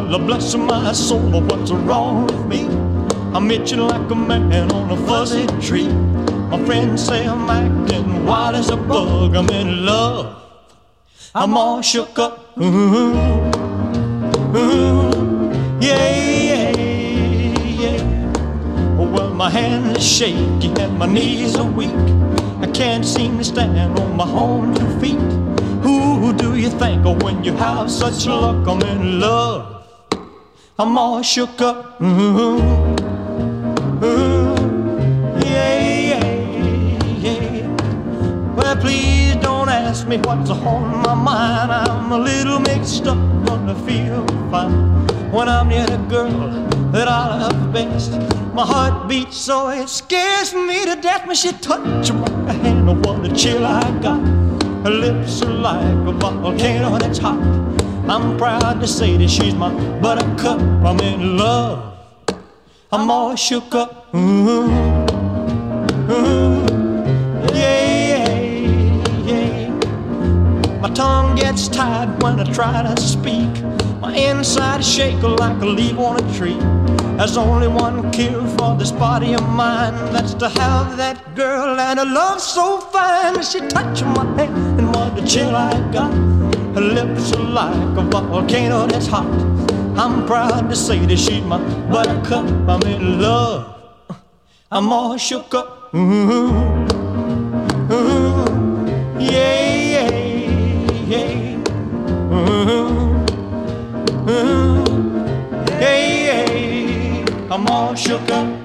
Lord bless my soul, what's wrong with me? I'm itching like a man on a fuzzy tree. My friends say I'm acting wild as a bug. I'm in love, I'm all shook up. Yeah, well, my hands are shaky and my knees are weak. I can't seem to stand on my own 2 feet. Who do you think of when you have such luck? I'm in love, I'm all shook up. Well, please don't ask me what's on my mind. I'm a little mixed up, but I feel fine when I'm near the girl that I love best. My heart beats so it scares me to death when she touches my hand. Oh, what a chill I got. Her lips are like a volcano that's hot. I'm proud to say that she's my buttercup. I'm in love, I'm all shook up. My tongue gets tied when I try to speak. My inside is shaking like a leaf on a tree. There's only one cure for this body of mine, that's to have that girl and a love so fine. She touched my hand and what a chill I got. Her lips are like a volcano that's hot. I'm proud to say that she's my buttercup. I'm in love, I'm all shook up. I'm all shook up.